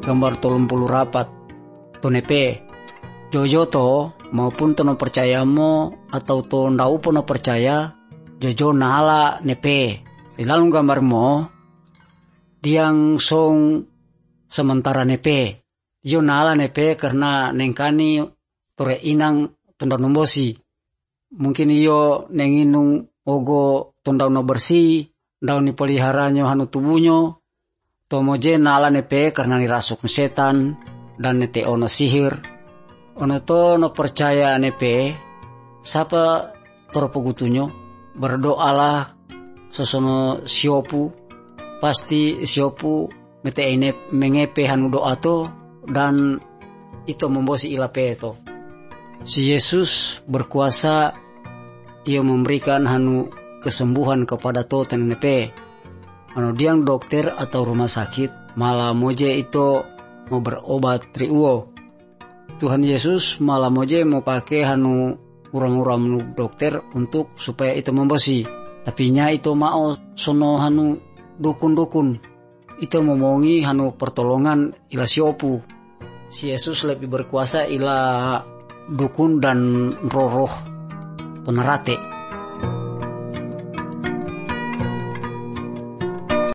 gambar 30 rapat. Tonepe, jojo to maupun tono percaya mo atau to ndau pono percaya, jojo nala nepe. Rilalung gambar mo, diang song sementara nepe. Jo nala nepe karena nengkani tore inang tunda nombosi. Mungkin iyo nenginung ogo tunda no bersih, ndau ni peliharanyo hanu tubunyo. Tomoje nala nepe karena nirasuk setan dan nete ono sihir. Ono to no percaya nepe, sapa toropogutunyo berdoalah sosono siopu, pasti siopu mete ine mengepe hanu doa to dan itu membosi ilape to. Si Yesus berkuasa, ia memberikan hanu kesembuhan kepada to tenepe. Anu diang dokter atau rumah sakit malah moje itu mau berobat triuo. Tuhan Yesus malah moje mau pakai hanu uram-uram dokter untuk supaya itu membosi. Tapi nya itu mau sono hanu dukun-dukun. Itu momongi hanu pertolongan ila siopu. Si Yesus lebih berkuasa ila dukun dan roh-roh penarate.